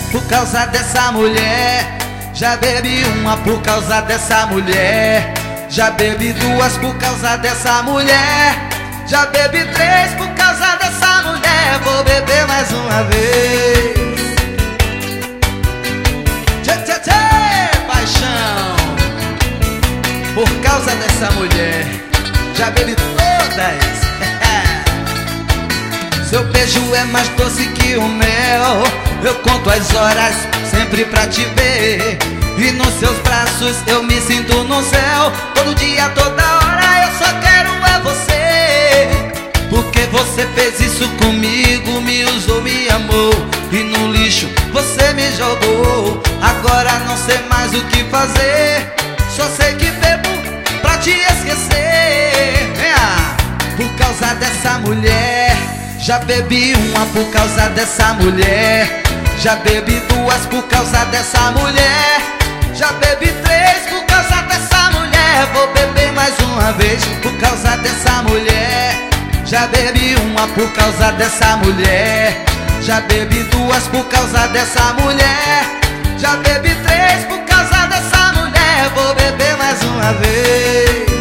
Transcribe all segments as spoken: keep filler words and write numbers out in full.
por causa dessa mulher. Já bebi uma por causa dessa mulher. Já bebi duas por causa dessa mulher. Já bebi três por causa dessa mulher. Vou beber mais uma vez. Tchê, tchê, tchê, paixão. Por causa dessa mulher. Já bebi todas. Seu beijo é mais doce que o mel. Eu conto as horas sempre pra te ver. E nos seus braços eu me sinto no céu. Todo dia, toda hora eu só quero é você. Porque você fez isso comigo, me usou, me amou. E no lixo você me jogou. Agora não sei mais o que fazer. Só sei que bebo pra te esquecer. Por causa dessa mulher. Já bebi uma por causa dessa mulher. Já bebi duas por causa dessa mulher. Já bebi três por causa dessa mulher. Vou beber mais uma vez por causa dessa mulher. Já bebi uma por causa dessa mulher. Já bebi duas por causa dessa mulher. Já bebi três por causa dessa mulher. Vou beber mais uma vez.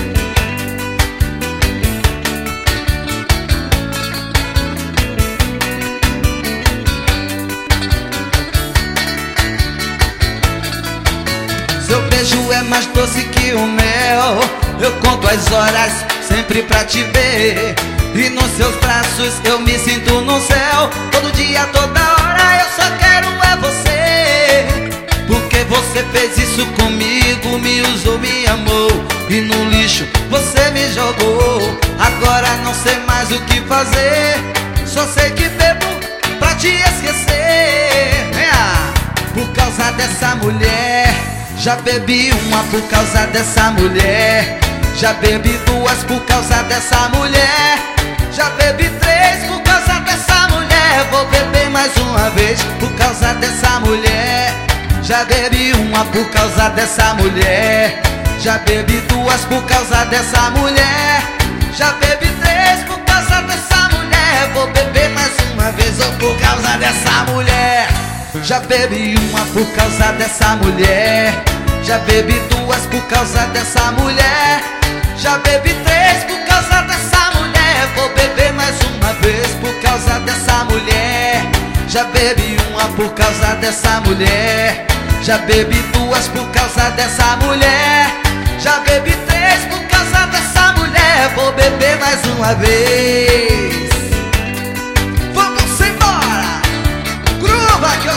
Seu beijo é mais doce que o mel. Eu conto as horas sempre pra te ver. E nos seus braços eu me sinto no céu. Todo dia, toda hora eu só quero é você. Porque você fez isso comigo, me usou, me amou. E no lixo você me jogou. Agora não sei mais o que fazer. Só sei que bebo pra te esquecer. Por causa dessa mulher. Já bebi uma por causa dessa mulher. Já bebi duas por causa dessa mulher. Já bebi três por causa dessa mulher. Vou beber mais uma vez por causa dessa mulher. Já bebi uma por causa dessa mulher. Já bebi duas por causa dessa mulher. Já bebi três por causa dessa mulher. Vou beber mais uma vez ou por causa dessa mulher. Já bebi uma por causa dessa mulher. Já bebi duas por causa dessa mulher. Já bebi três por causa dessa mulher. Vou beber mais uma vez por causa dessa mulher. Já bebi uma por causa dessa mulher. Já bebi duas por causa dessa mulher. Já bebi três por causa dessa mulher. Vou beber mais uma vez. Vamos embora. Gruva que eu